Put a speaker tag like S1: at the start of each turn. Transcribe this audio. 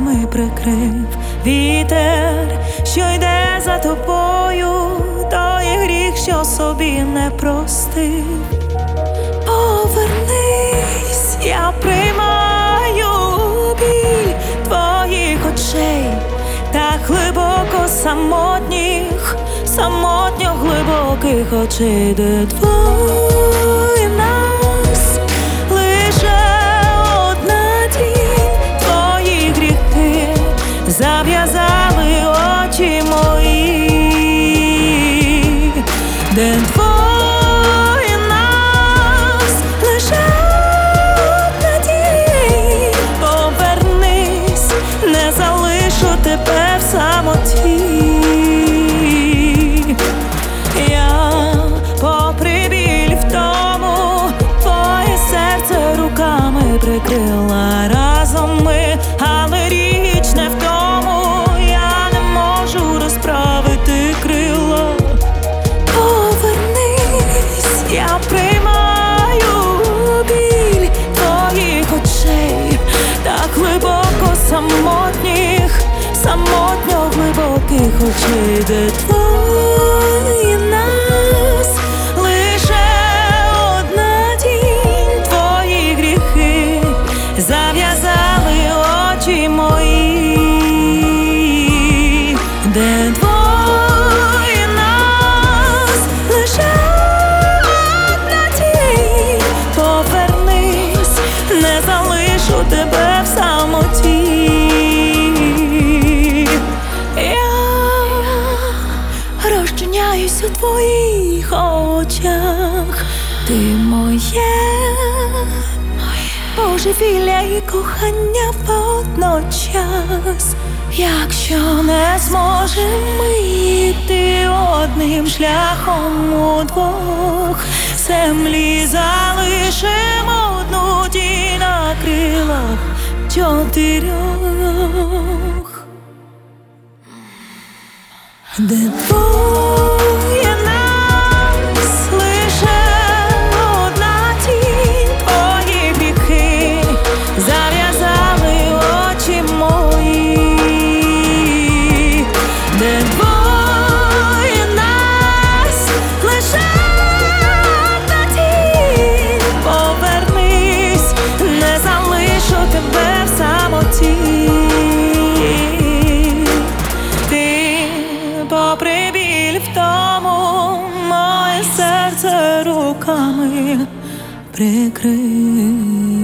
S1: руками прикрив. Вітер, що йде за тобою, той гріх, що собі не простив. Повернись, я приймаю біль твоїх очей, так глибоко самотніх, самотньо глибоких очей, де двоє нас, лише одна тінь, твої гріхи зав'язали очі мої, де двоє нас, лише одна тінь. Повернись, не залишу тебе в самоті. Я попри біль в тому, твоє серце руками прикрила. Разом ми, але річ не в тому, я не можу розправити крила. Повернись, я приймаю біль твоїх очей, так глибоко самотніх, самотньо глибоких очей, де твої нас, лише одна тінь, твої гріхи зав'язали очі мої, де двоє нас, лише одна тінь. Повернись, не залишу тебе в самоті. Розчиняюсь у твоїх очах, ти моє божевілля і кохання водночас. Якщо не зможемо йти одним шляхом удвох, в землі залишимо одну тінь на крилах чотирьох, де двоє нас, лише одна тінь, твої гріхи зав'язали очі мої, де двоє нас, лише одна тінь. Повернись, не залишу тебе в самоті. Попри біль в тому, моє серце руками прикрив.